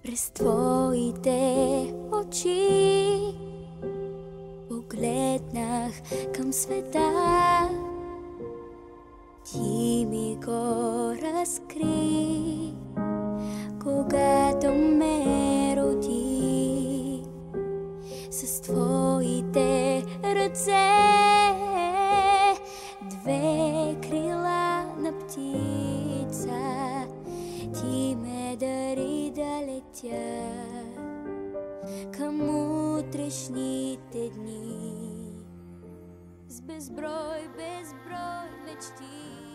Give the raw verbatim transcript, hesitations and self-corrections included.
През твоите очи погледнах към света. Ти ми го разкри, когато ме роди. С твоите ръце, две крила на птица, ти ме дари да летя към утрешните дни. С безброй, безброй мечти